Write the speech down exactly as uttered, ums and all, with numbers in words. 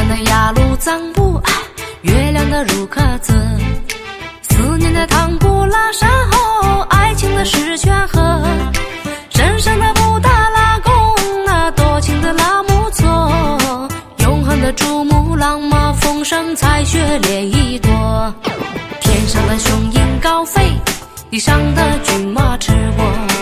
的雅鲁藏布，哎，月亮的如克孜，思念的唐古拉山后，爱情的石泉河，神圣的布达拉宫，那多情的拉木错，永恒的珠穆朗玛峰上彩雪莲一朵，天上的雄鹰高飞，地上的骏马驰过。